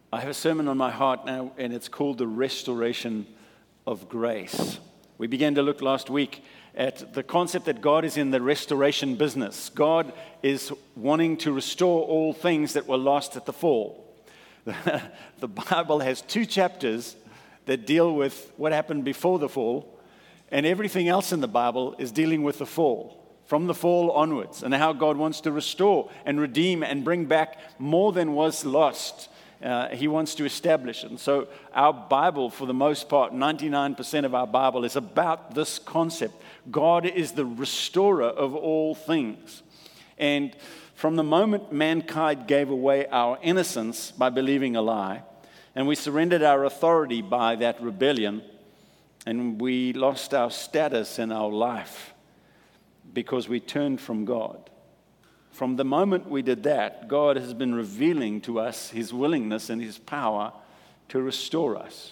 I have a sermon on my heart now, and it's called The Restoration of Grace. We began to look last week at the concept that God is in the restoration business. God is wanting to restore all things that were lost at the fall. The Bible has 2 chapters that deal with what happened before the fall, and everything else in the Bible is dealing with the fall, from the fall onwards, and how God wants to restore and redeem and bring back more than was lost. He wants to establish it. And so our Bible, for the most part, 99% of our Bible is about this concept. God is the restorer of all things. And from the moment mankind gave away our innocence by believing a lie, and we surrendered our authority by that rebellion, and we lost our status in our life because we turned from God. From the moment we did that, God has been revealing to us His willingness and His power to restore us.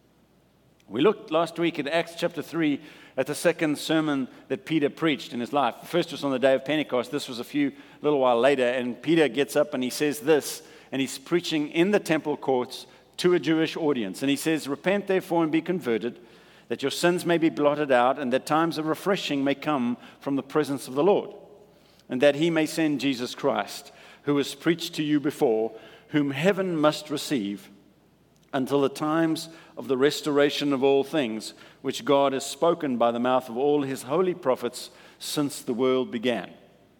We looked last week at Acts chapter 3 at the second sermon that Peter preached in his life. The first was on the day of Pentecost. This was a little while later, and Peter gets up and he says this, and he's preaching in the temple courts to a Jewish audience. And he says, "Repent therefore and be converted, that your sins may be blotted out, and that times of refreshing may come from the presence of the Lord, and that He may send Jesus Christ, who was preached to you before, whom heaven must receive, until the times of the restoration of all things, which God has spoken by the mouth of all His holy prophets since the world began."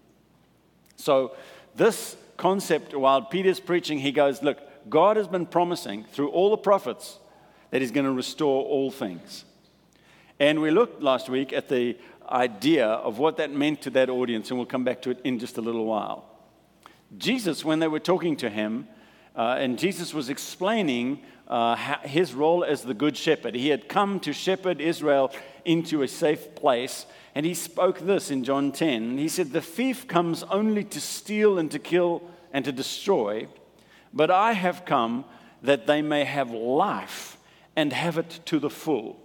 So this concept, while Peter's preaching, he goes, look, God has been promising through all the prophets that He's going to restore all things. And we looked last week at the idea of what that meant to that audience, and we'll come back to it in just a little while. Jesus, when they were talking to Him, and Jesus was explaining His role as the Good Shepherd. He had come to shepherd Israel into a safe place, and He spoke this in John 10. He said, "The thief comes only to steal and to kill and to destroy, but I have come that they may have life and have it to the full."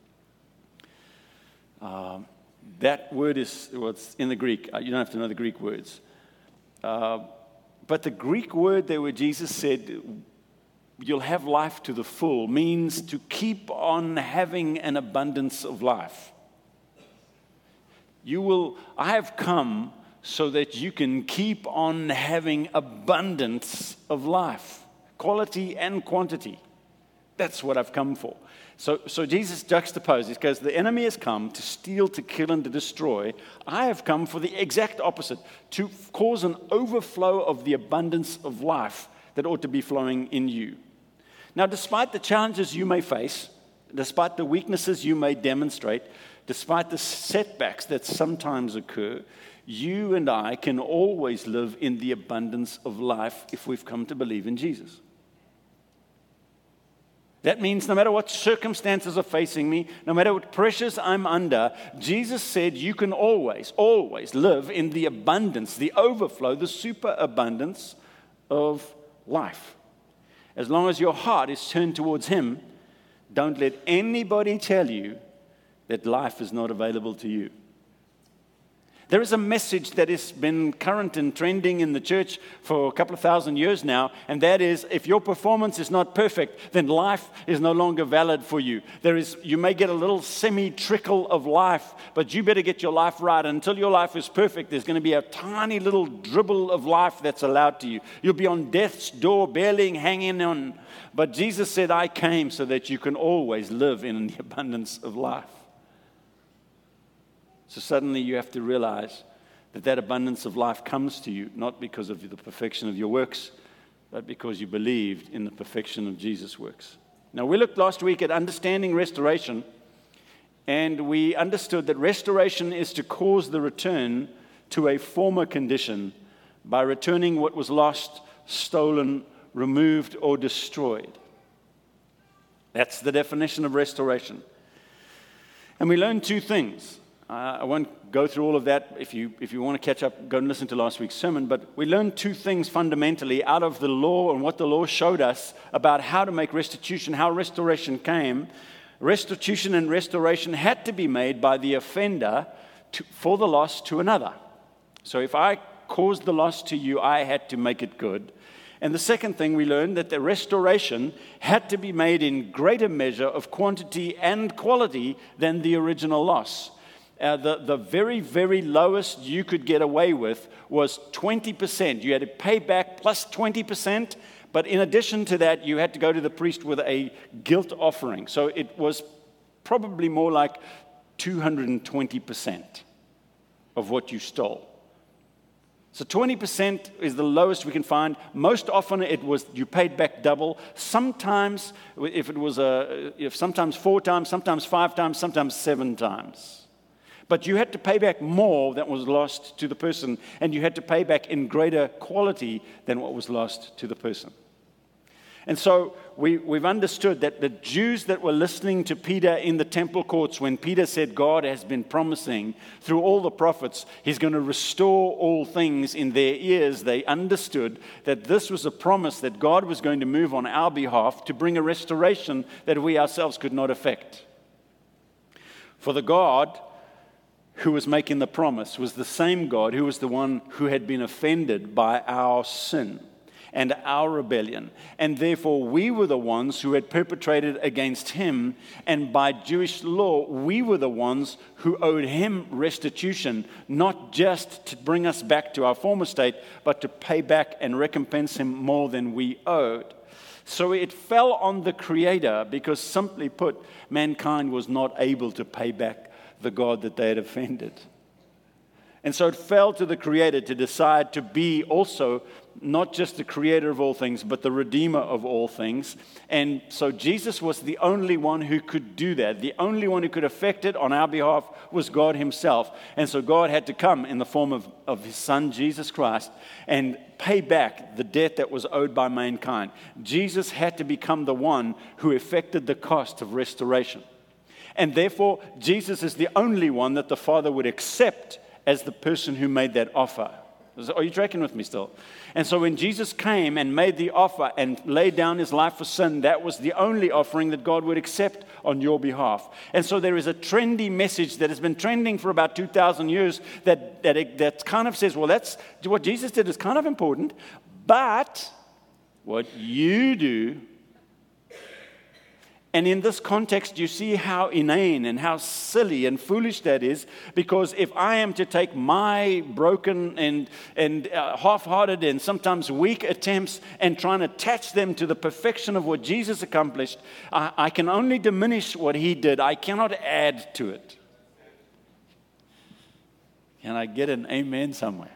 That word is what's in the Greek. You don't have to know the Greek words. But the Greek word there where Jesus said, "You'll have life to the full," means to keep on having an abundance of life. I have come so that you can keep on having abundance of life, quality and quantity. That's what I've come for. So Jesus juxtaposed. He goes, the enemy has come to steal, to kill, and to destroy. I have come for the exact opposite, to cause an overflow of the abundance of life that ought to be flowing in you. Now, despite the challenges you may face, despite the weaknesses you may demonstrate, despite the setbacks that sometimes occur, you and I can always live in the abundance of life if we've come to believe in Jesus. That means no matter what circumstances are facing me, no matter what pressures I'm under, Jesus said you can always, always live in the abundance, the overflow, the superabundance of life. As long as your heart is turned towards Him, don't let anybody tell you that life is not available to you. There is a message that has been current and trending in the church for a couple of thousand years now, and that is, if your performance is not perfect, then life is no longer valid for you. You may get a little semi-trickle of life, but you better get your life right. And until your life is perfect, there's going to be a tiny little dribble of life that's allowed to you. You'll be on death's door, barely hanging on. But Jesus said, I came so that you can always live in the abundance of life. So suddenly you have to realize that abundance of life comes to you, not because of the perfection of your works, but because you believed in the perfection of Jesus' works. Now, we looked last week at understanding restoration, and we understood that restoration is to cause the return to a former condition by returning what was lost, stolen, removed, or destroyed. That's the definition of restoration. And we learned 2 things. I won't go through all of that. If you want to catch up, go and listen to last week's sermon. But we learned 2 things fundamentally out of the law and what the law showed us about how to make restitution, how restoration came. Restitution and restoration had to be made by the offender for the loss to another. So if I caused the loss to you, I had to make it good. And the second thing we learned, that the restoration had to be made in greater measure of quantity and quality than the original loss. The very, very lowest you could get away with was 20%. You had to pay back plus 20%, but in addition to that, you had to go to the priest with a guilt offering. So it was probably more like 220% of what you stole. So 20% is the lowest we can find. Most often it was you paid back double. Sometimes, sometimes 4 times, sometimes 5 times, sometimes 7 times. But you had to pay back more than was lost to the person, and you had to pay back in greater quality than what was lost to the person. And so we've understood that the Jews that were listening to Peter in the temple courts when Peter said God has been promising through all the prophets, he's going to restore all things in their ears, they understood that this was a promise that God was going to move on our behalf to bring a restoration that we ourselves could not effect. For the God who was making the promise was the same God who was the one who had been offended by our sin and our rebellion. And therefore, we were the ones who had perpetrated against him. And by Jewish law, we were the ones who owed him restitution, not just to bring us back to our former state, but to pay back and recompense him more than we owed. So it fell on the Creator because, simply put, mankind was not able to pay back the God that they had offended. And so it fell to the Creator to decide to be also not just the creator of all things, but the redeemer of all things. And so Jesus was the only one who could do that. The only one who could effect it on our behalf was God himself. And so God had to come in the form of his Son, Jesus Christ, and pay back the debt that was owed by mankind. Jesus had to become the one who effected the cost of restoration. And therefore, Jesus is the only one that the Father would accept as the person who made that offer. Are you tracking with me still? And so when Jesus came and made the offer and laid down his life for sin, that was the only offering that God would accept on your behalf. And so there is a trendy message that has been trending for about 2,000 years that kind of says, well, that's what Jesus did is kind of important, but what you do. And in this context, you see how inane and how silly and foolish that is, because if I am to take my broken and half-hearted and sometimes weak attempts and try and attach them to the perfection of what Jesus accomplished, I can only diminish what he did. I cannot add to it. Can I get an amen somewhere?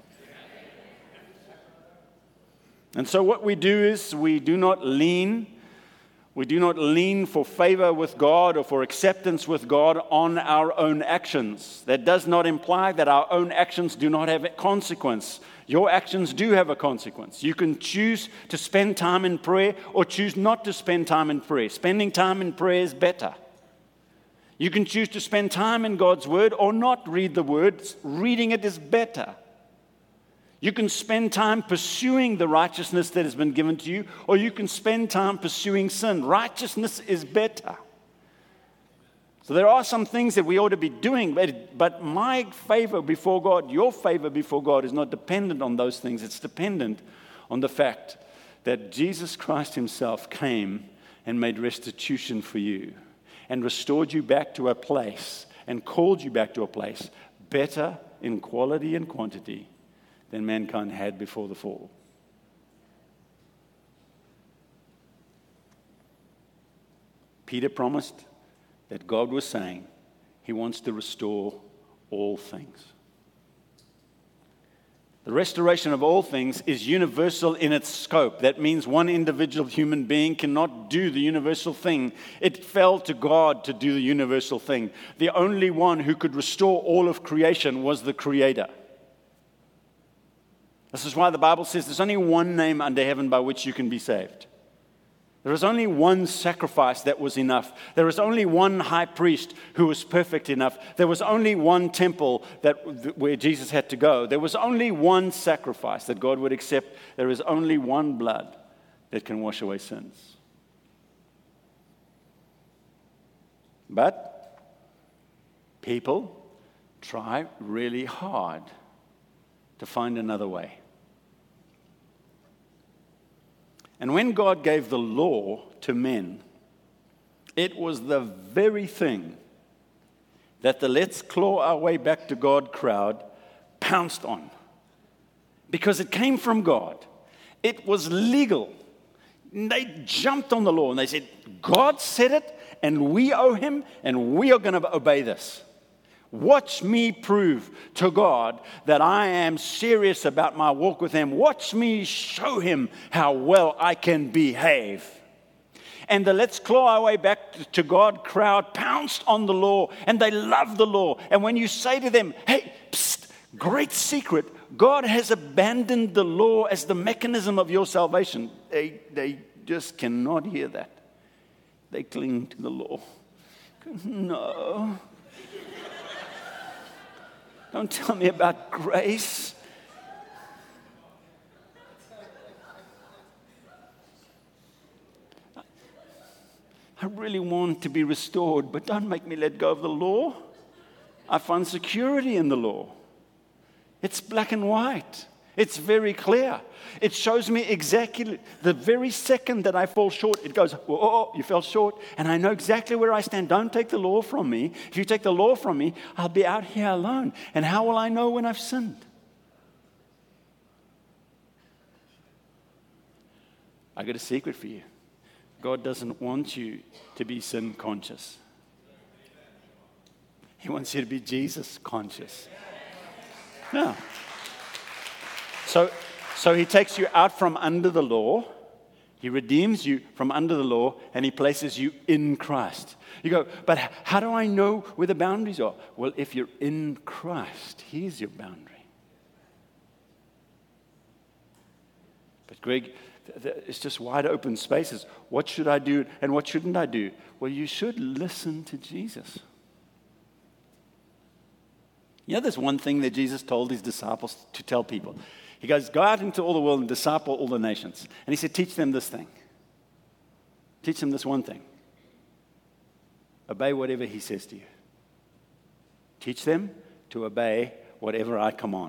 And so what we do is we do not lean for favor with God or for acceptance with God on our own actions. That does not imply that our own actions do not have a consequence. Your actions do have a consequence. You can choose to spend time in prayer or choose not to spend time in prayer. Spending time in prayer is better. You can choose to spend time in God's Word or not read the Word. Reading it is better. You can spend time pursuing the righteousness that has been given to you, or you can spend time pursuing sin. Righteousness is better. So there are some things that we ought to be doing, but my favor before God, your favor before God is not dependent on those things. It's dependent on the fact that Jesus Christ himself came and made restitution for you and restored you back to a place and called you back to a place better in quality and quantity than mankind had before the fall. Peter promised that God was saying he wants to restore all things. The restoration of all things is universal in its scope. That means one individual human being cannot do the universal thing. It fell to God to do the universal thing. The only one who could restore all of creation was the Creator. This is why the Bible says there's only one name under heaven by which you can be saved. There is only one sacrifice that was enough. There is only one high priest who was perfect enough. There was only one temple where Jesus had to go. There was only one sacrifice that God would accept. There is only one blood that can wash away sins. But people try really hard to find another way. And when God gave the law to men, it was the very thing that the let's claw our way back to God crowd pounced on. Because it came from God. It was legal. They jumped on the law and they said, God said it and we owe him and we are going to obey this. Watch me prove to God that I am serious about my walk with him. Watch me show him how well I can behave. And the let's claw our way back to God crowd pounced on the law, and they loved the law. And when you say to them, hey, psst, great secret, God has abandoned the law as the mechanism of your salvation, they just cannot hear that. They cling to the law. No. Don't tell me about grace. I really want to be restored, but don't make me let go of the law. I find security in the law. It's black and white. It's very clear. It shows me exactly the very second that I fall short. It goes, oh, you fell short. And I know exactly where I stand. Don't take the law from me. If you take the law from me, I'll be out here alone. And how will I know when I've sinned? I got a secret for you. God doesn't want you to be sin conscious. He wants you to be Jesus conscious. Yeah. So he takes you out from under the law. He redeems you from under the law, and he places you in Christ. You go, but how do I know where the boundaries are? Well, if you're in Christ, he's your boundary. But Greg, it's just wide open spaces. What should I do and what shouldn't I do? Well, you should listen to Jesus. You know, there's one thing that Jesus told his disciples to tell people. He goes, go out into all the world and disciple all the nations. And he said, teach them this thing. Teach them this one thing. Obey whatever he says to you. Teach them to obey whatever I command.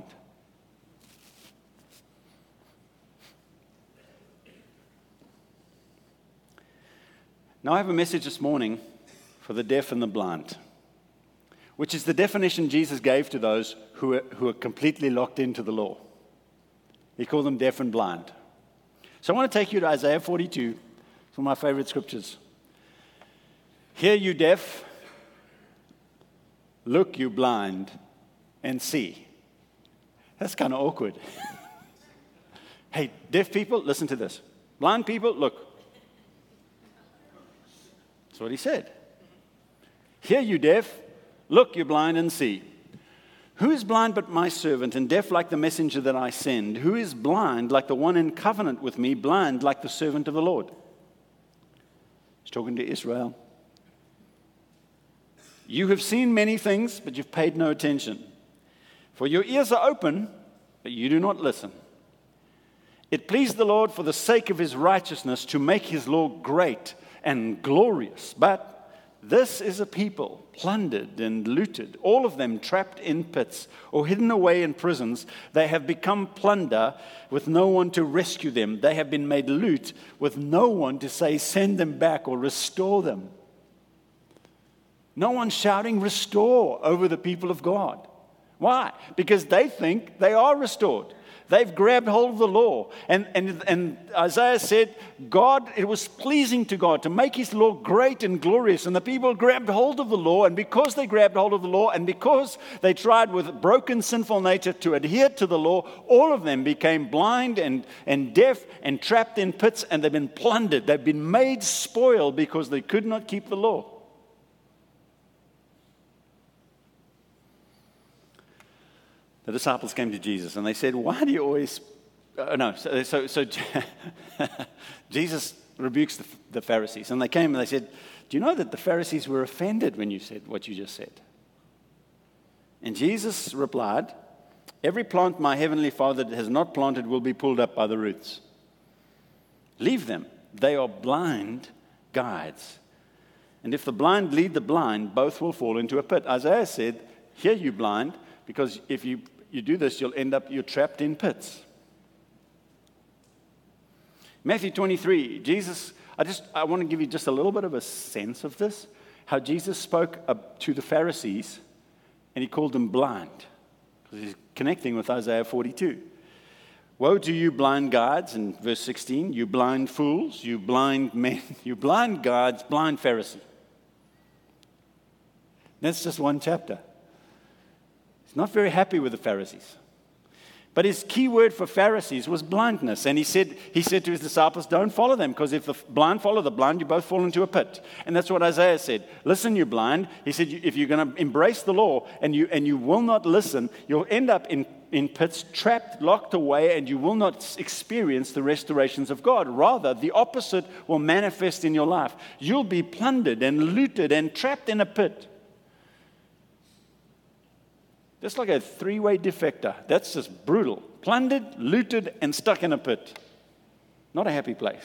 Now I have a message this morning for the deaf and the blind, which is the definition Jesus gave to those who are completely locked into the law. He called them deaf and blind. So I want to take you to Isaiah 42. It's one of my favorite scriptures. Hear you deaf, look you blind, and see. That's kind of awkward. Hey, deaf people, listen to this. Blind people, look. That's what he said. Hear you deaf, look you blind, and see. Who is blind but my servant, and deaf like the messenger that I send? Who is blind like the one in covenant with me, blind like the servant of the Lord? He's talking to Israel. You have seen many things, but you've paid no attention. For your ears are open, but you do not listen. It pleased the Lord for the sake of his righteousness to make his law great and glorious. But this is a people plundered and looted, all of them trapped in pits or hidden away in prisons. They have become plunder with no one to rescue them. They have been made loot with no one to say, send them back or restore them. No one shouting, restore over the people of God. Why? Because they think they are restored. They've grabbed hold of the law. And Isaiah said, God, it was pleasing to God to make his law great and glorious. And the people grabbed hold of the law. And because they grabbed hold of the law, and because they tried with broken, sinful nature to adhere to the law, all of them became blind and deaf and trapped in pits. And they've been plundered. They've been made spoil because they could not keep the law. The disciples came to Jesus and they said, why do you always... So Jesus rebukes the Pharisees. And they came and they said, do you know that the Pharisees were offended when you said what you just said? And Jesus replied, every plant my heavenly Father has not planted will be pulled up by the roots. Leave them. They are blind guides. And if the blind lead the blind, both will fall into a pit. Isaiah said, hear you blind, because if you do this, you're trapped in pits. Matthew 23, Jesus, I want to give you just a little bit of a sense of this, how Jesus spoke to the Pharisees, and he called them blind, because he's connecting with Isaiah 42. Woe to you, blind guides, in verse 16, you blind fools, you blind men, you blind guides, blind Pharisee. That's just one chapter. He's not very happy with the Pharisees. But his key word for Pharisees was blindness. And he said to his disciples, don't follow them, because if the blind follow the blind, you both fall into a pit. And that's what Isaiah said. Listen, you blind. He said, if you're going to embrace the law and you will not listen, you'll end up in pits, trapped, locked away, and you will not experience the restorations of God. Rather, the opposite will manifest in your life. You'll be plundered and looted and trapped in a pit. Just like a three-way defector. That's just brutal. Plundered, looted, and stuck in a pit. Not a happy place.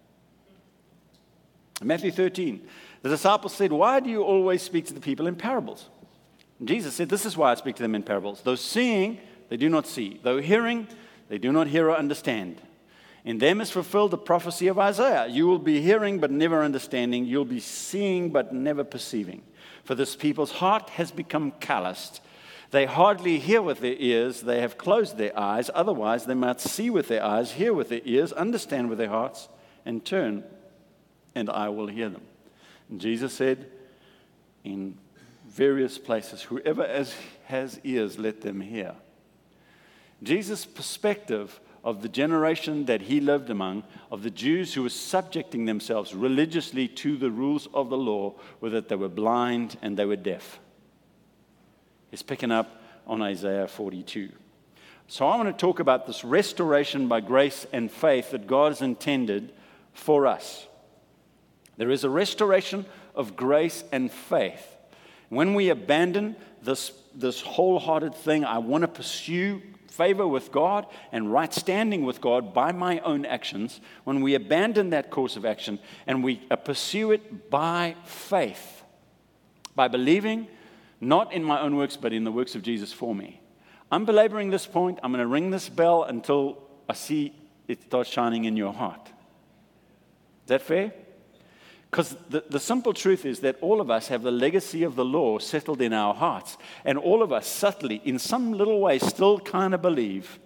Matthew 13. The disciples said, why do you always speak to the people in parables? And Jesus said, this is why I speak to them in parables. Though seeing, they do not see. Though hearing, they do not hear or understand. In them is fulfilled the prophecy of Isaiah. You will be hearing but never understanding. You'll be seeing but never perceiving. For this people's heart has become calloused. They hardly hear with their ears, they have closed their eyes, otherwise they might see with their eyes, hear with their ears, understand with their hearts, and turn, and I will hear them. And Jesus said in various places, whoever has ears, let them hear. Jesus' perspective of the generation that he lived among, of the Jews who were subjecting themselves religiously to the rules of the law, were that they were blind and they were deaf. Is picking up on Isaiah 42. So I want to talk about this restoration by grace and faith that God has intended for us. There is a restoration of grace and faith. When we abandon this wholehearted thing, I want to pursue favor with God and right standing with God by my own actions, when we abandon that course of action and we pursue it by faith, by believing not in my own works, but in the works of Jesus for me. I'm belaboring this point. I'm going to ring this bell until I see it start shining in your heart. Is that fair? Because the simple truth is that all of us have the legacy of the law settled in our hearts. And all of us subtly, in some little way, still kind of believe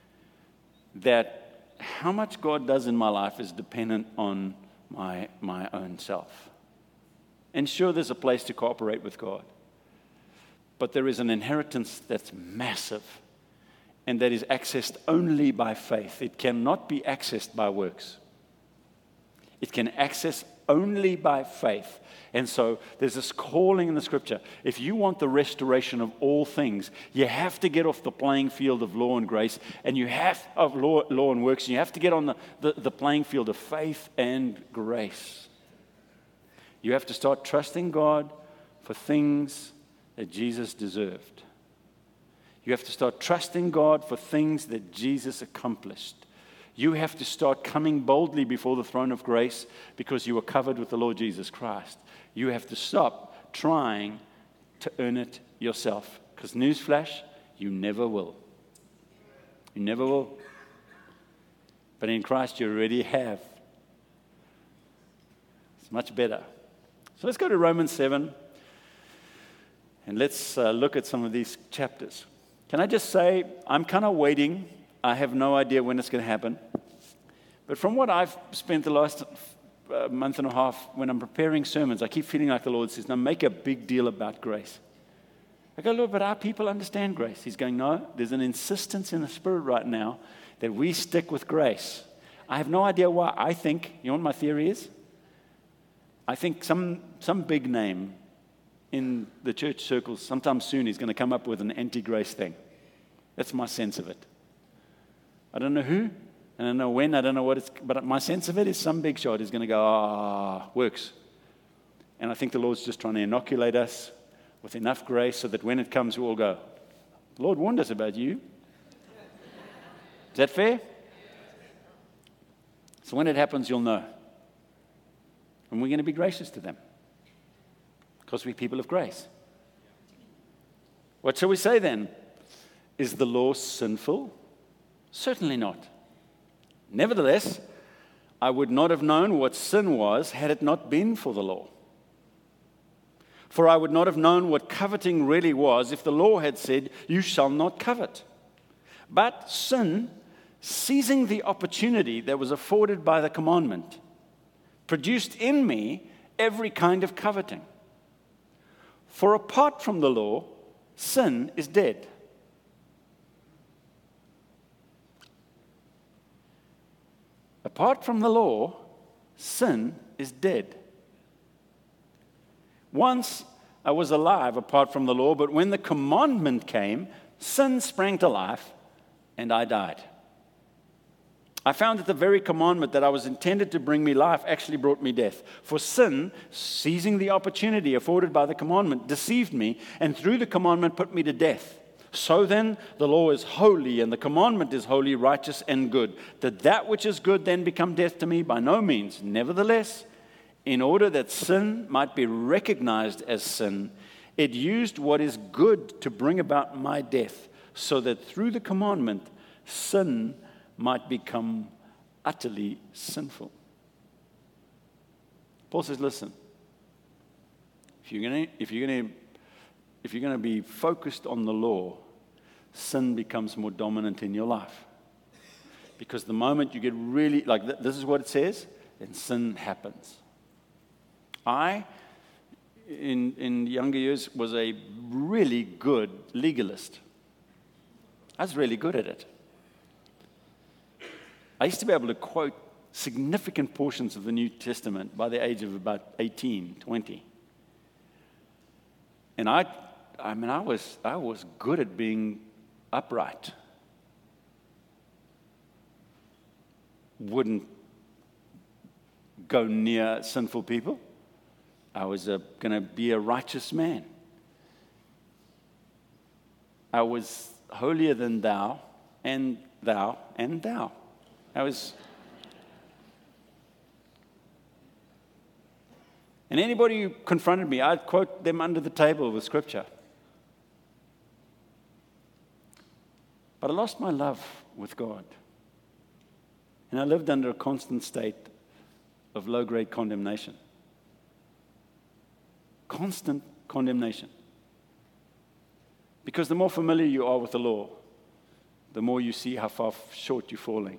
that how much God does in my life is dependent on my own self. And sure, there's a place to cooperate with God. But there is an inheritance that's massive and that is accessed only by faith. It cannot be accessed by works. It can access only by faith. And so there's this calling in the scripture. If you want the restoration of all things, you have to get off the playing field of law and grace, and you have of law and works, and you have to get on the playing field of faith and grace. You have to start trusting God for things that Jesus deserved. You have to start trusting God for things that Jesus accomplished. You have to start coming boldly before the throne of grace because you are covered with the Lord Jesus Christ. You have to stop trying to earn it yourself. Because newsflash, you never will. You never will. But in Christ you already have. It's much better. So let's go to Romans 7. And let's look at some of these chapters. Can I just say, I'm kind of waiting. I have no idea when it's going to happen. But from what I've spent the last month and a half, when I'm preparing sermons, I keep feeling like the Lord says, now make a big deal about grace. I go, Lord, but our people understand grace. He's going, no, there's an insistence in the Spirit right now that we stick with grace. I have no idea why. I think, you know what my theory is? I think some big name in the church circles sometime soon is going to come up with an anti-grace thing. That's my sense of it. I don't know who, I don't know when, I don't know what it's, but my sense of it is some big shot is going to go, works. And I think the Lord's just trying to inoculate us with enough grace so that when it comes, we all go, the Lord warned us about you. Is that fair? So when it happens, you'll know. And we're going to be gracious to them. Because we're people of grace. What shall we say then? Is the law sinful? Certainly not. Nevertheless, I would not have known what sin was had it not been for the law. For I would not have known what coveting really was if the law had said, you shall not covet. But sin, seizing the opportunity that was afforded by the commandment, produced in me every kind of coveting. For apart from the law, sin is dead. Apart from the law, sin is dead. Once I was alive apart from the law, but when the commandment came, sin sprang to life, and I died. I found that the very commandment that I was intended to bring me life actually brought me death. For sin, seizing the opportunity afforded by the commandment, deceived me, and through the commandment put me to death. So then, the law is holy, and the commandment is holy, righteous, and good. Did that which is good then become death to me? By no means. Nevertheless, in order that sin might be recognized as sin, it used what is good to bring about my death, so that through the commandment, sin might become utterly sinful. Paul says, listen, if you're going to be focused on the law, sin becomes more dominant in your life. Because the moment you get really, this is what it says, then sin happens. I, in younger years, was a really good legalist. I was really good at it. I used to be able to quote significant portions of the New Testament by the age of about 18, 20. And I was good at being upright. Wouldn't go near sinful people. I was going to be a righteous man. I was holier than thou, and thou, and thou. And anybody who confronted me, I'd quote them under the table with scripture. But I lost my love with God. And I lived under a constant state of low-grade condemnation. Constant condemnation. Because the more familiar you are with the law, the more you see how far short you're falling.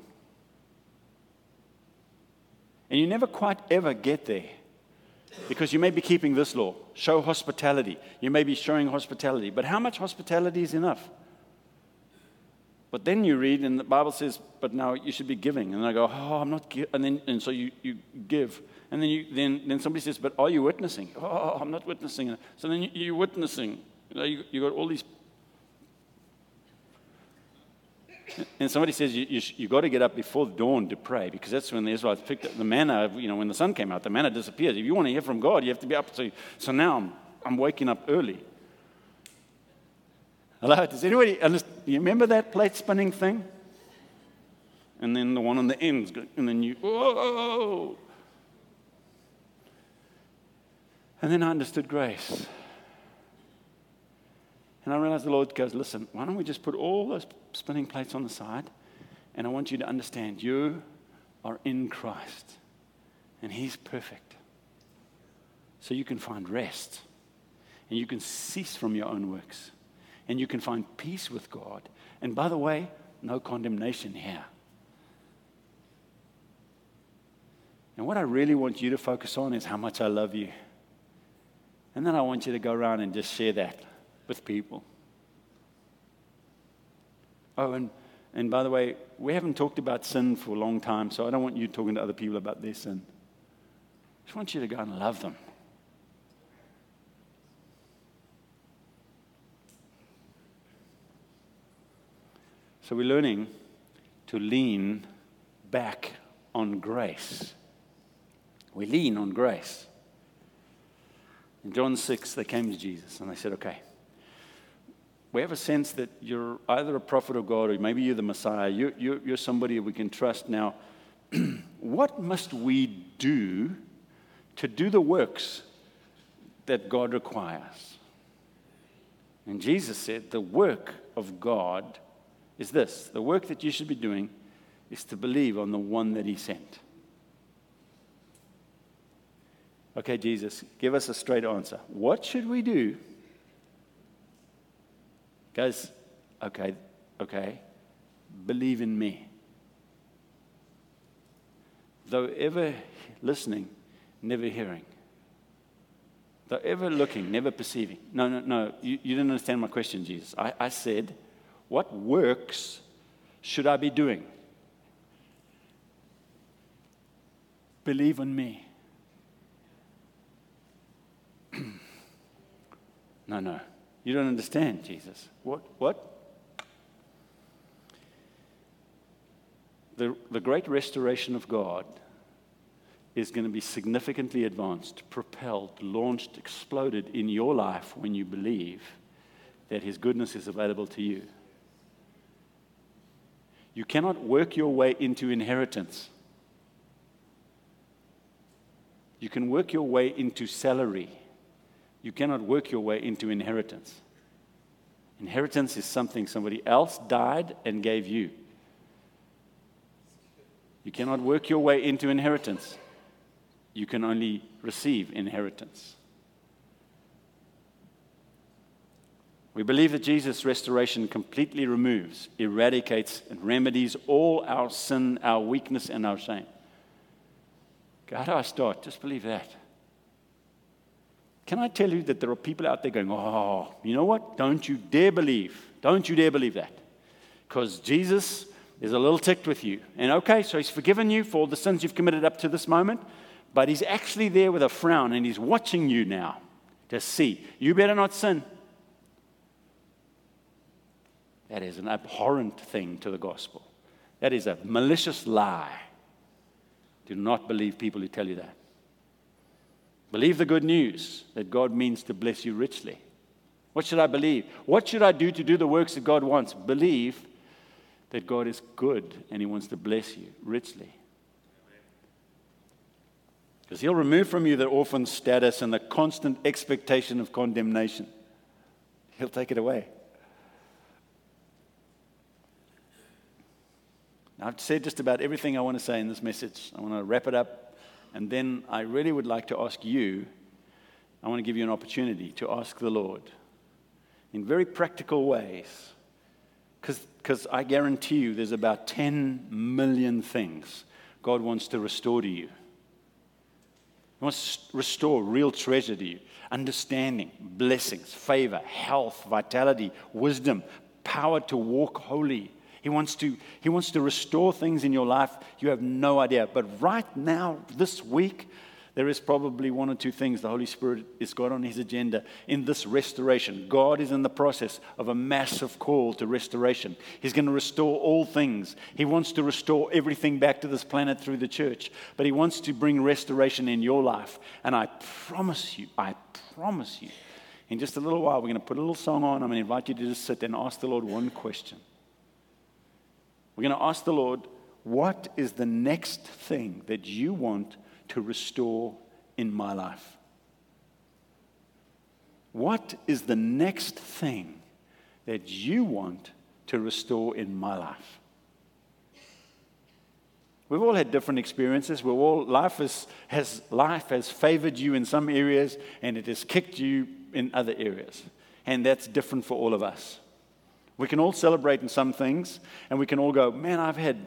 And you never quite ever get there. Because you may be keeping this law, show hospitality. You may be showing hospitality. But how much hospitality is enough? But then you read, and the Bible says, but now you should be giving. And I go, oh, I'm not giving. And so you give. And then somebody says, but are you witnessing? Oh, I'm not witnessing. So then you're witnessing. You got all these. And somebody says you got to get up before dawn to pray, because that's when the Israelites picked up the manna. When the sun came out, the manna disappears. If you want to hear from God, you have to be up. So now I'm waking up early. Hello, does anybody understand? You remember that plate spinning thing? And then the one on the ends, and then you, whoa. And then I understood grace. And I realized the Lord goes, listen, why don't we just put all those spinning plates on the side, and I want you to understand you are in Christ, and He's perfect. So you can find rest, and you can cease from your own works, and you can find peace with God. And by the way, no condemnation here. And what I really want you to focus on is how much I love you. And then I want you to go around and just share that with people. Oh, and by the way, we haven't talked about sin for a long time, so I don't want you talking to other people about their sin. I just want you to go and love them. So we're learning to lean back on grace. We lean on grace. In John 6, they came to Jesus and they said, okay, we have a sense that you're either a prophet of God or maybe you're the Messiah. You're somebody we can trust. Now, what must we do to do the works that God requires? And Jesus said, the work of God is this. The work that you should be doing is to believe on the one that He sent. Okay, Jesus, give us a straight answer. What should we do? Guys, okay, believe in me. Though ever listening, never hearing. Though ever looking, never perceiving. No, you didn't understand my question, Jesus. I said, what works should I be doing? Believe in me. No, you don't understand, Jesus. What? The great restoration of God is going to be significantly advanced, propelled, launched, exploded in your life when you believe that His goodness is available to you. You cannot work your way into inheritance. You can work your way into salary. You cannot work your way into inheritance. Inheritance is something somebody else died and gave you. You cannot work your way into inheritance. You can only receive inheritance. We believe that Jesus' restoration completely removes, eradicates, and remedies all our sin, our weakness, and our shame. How do I start? Just believe that. Can I tell you that there are people out there going, oh, you know what? Don't you dare believe. Don't you dare believe that. Because Jesus is a little ticked with you. And okay, so He's forgiven you for all the sins you've committed up to this moment. But He's actually there with a frown and He's watching you now to see. You better not sin. That is an abhorrent thing to the gospel. That is a malicious lie. Do not believe people who tell you that. Believe the good news that God means to bless you richly. What should I believe? What should I do to do the works that God wants? Believe that God is good and He wants to bless you richly. Because He'll remove from you the orphan status and the constant expectation of condemnation. He'll take it away. Now, I've said just about everything I want to say in this message. I want to wrap it up. And then I really would like to ask you, I want to give you an opportunity to ask the Lord in very practical ways. Because I guarantee you there's about 10 million things God wants to restore to you. He wants to restore real treasure to you. Understanding, blessings, favor, health, vitality, wisdom, power to walk holy. He wants to restore things in your life you have no idea. But right now, this week, there is probably one or two things the Holy Spirit has got on His agenda in this restoration. God is in the process of a massive call to restoration. He's going to restore all things. He wants to restore everything back to this planet through the church. But He wants to bring restoration in your life. And I promise you, in just a little while, we're going to put a little song on. I'm going to invite you to just sit and ask the Lord one question. We're going to ask the Lord, what is the next thing that you want to restore in my life? What is the next thing that you want to restore in my life? We've all had different experiences. Life has favored you in some areas, and it has kicked you in other areas. And that's different for all of us. We can all celebrate in some things, and we can all go, man,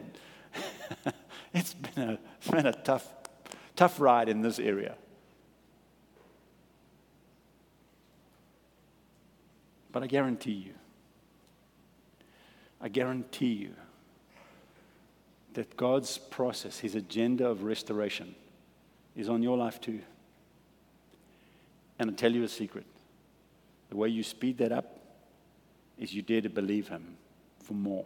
it's been a tough ride in this area. But I guarantee you that God's process, His agenda of restoration, is on your life too. And I'll tell you a secret. The way you speed that up is you dare to believe Him for more.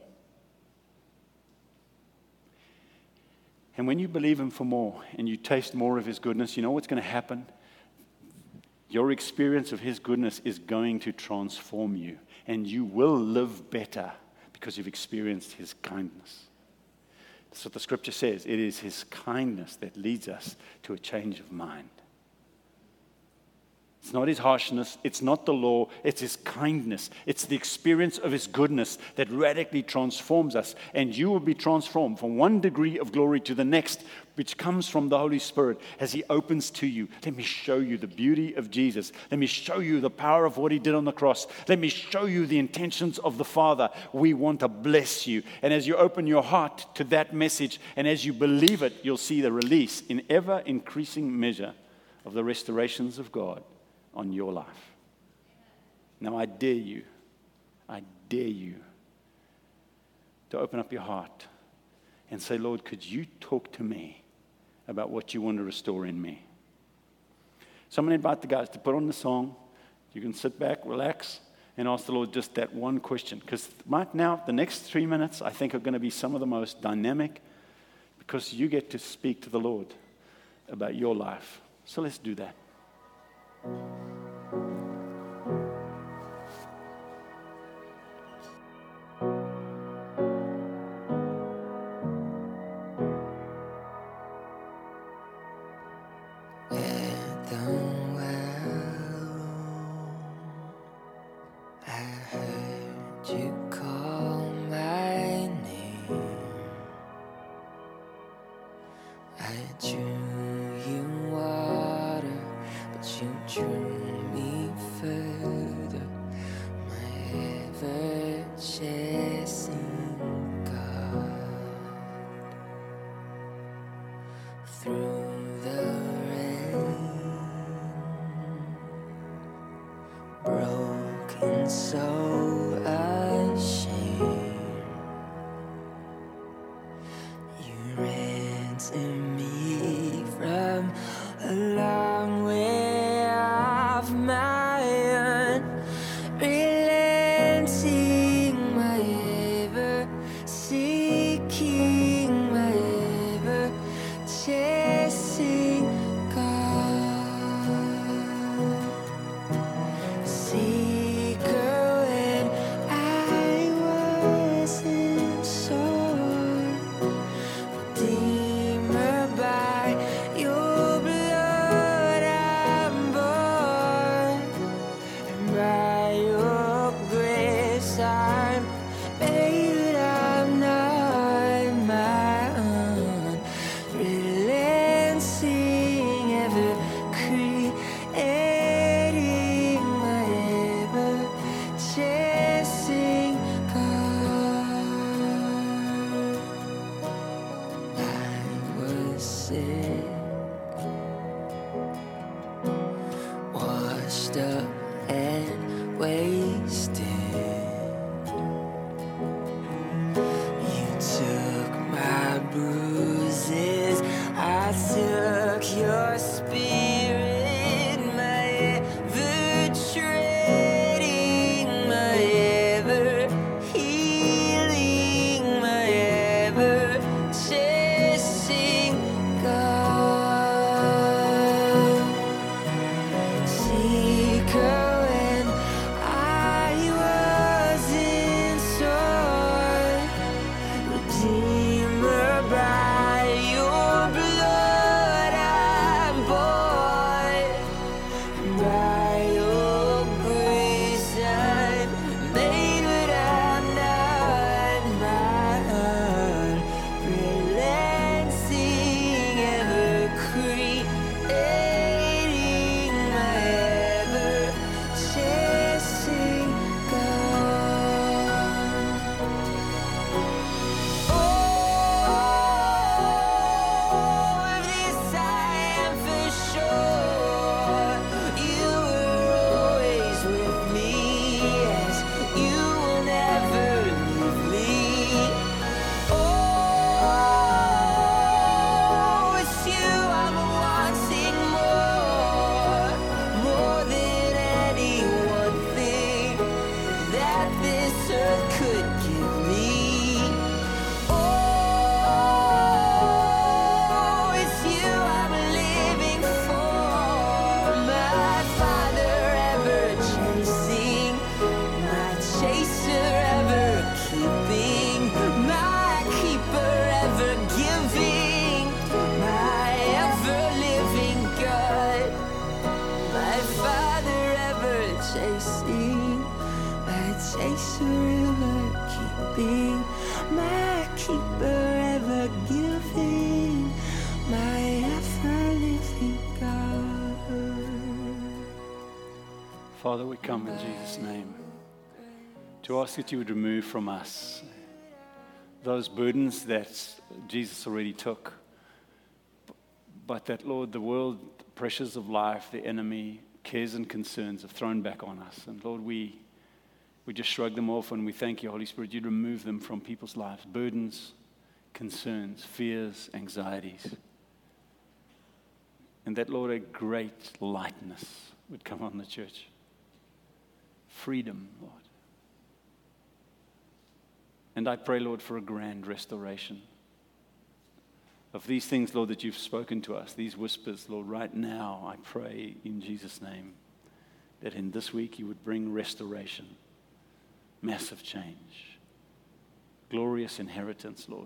And when you believe Him for more and you taste more of His goodness, you know what's going to happen? Your experience of His goodness is going to transform you, and you will live better because you've experienced His kindness. That's what the Scripture says. It is His kindness that leads us to a change of mind. It's not his harshness. It's not the law. It's his kindness. It's the experience of his goodness that radically transforms us. And you will be transformed from one degree of glory to the next, which comes from the Holy Spirit as he opens to you. Let me show you the beauty of Jesus. Let me show you the power of what he did on the cross. Let me show you the intentions of the Father. We want to bless you. And as you open your heart to that message, and as you believe it, you'll see the release in ever increasing measure of the restorations of God on your life. Now I dare you to open up your heart and say, Lord, could you talk to me about what you want to restore in me? So I'm going to invite the guys to put on the song. You can sit back, relax, and ask the Lord just that one question. Because right now, the next 3 minutes, I think, are going to be some of the most dynamic, because you get to speak to the Lord about your life. So let's do that. Father, we come in Jesus' name to ask that you would remove from us those burdens that Jesus already took, but that, Lord, the world, the pressures of life, the enemy, cares and concerns have thrown back on us. And Lord, we just shrug them off, and we thank you, Holy Spirit, you'd remove them from people's lives. Burdens, concerns, fears, anxieties. And that, Lord, a great lightness would come on the church. Freedom, Lord. And I pray, Lord, for a grand restoration of these things, Lord, that you've spoken to us, these whispers, Lord, right now. I pray in Jesus' name that in this week you would bring restoration, massive change, glorious inheritance, Lord.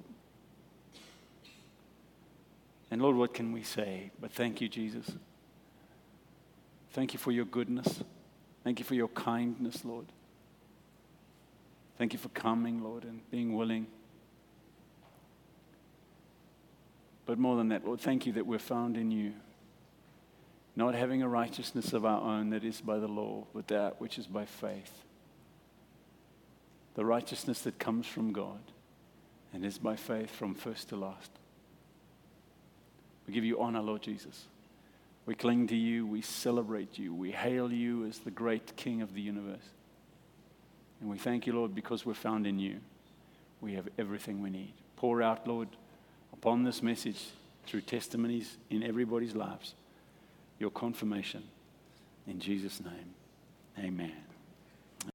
And Lord, what can we say? But thank you, Jesus. Thank you for your goodness. Thank you for your kindness, Lord. Thank you for coming, Lord, and being willing. But more than that, Lord, thank you that we're found in you, not having a righteousness of our own that is by the law, but that which is by faith. The righteousness that comes from God and is by faith from first to last. We give you honor, Lord Jesus. We cling to you, we celebrate you, we hail you as the great King of the universe. And we thank you, Lord, because we're found in you. We have everything we need. Pour out, Lord, upon this message through testimonies in everybody's lives, your confirmation. In Jesus' name, amen.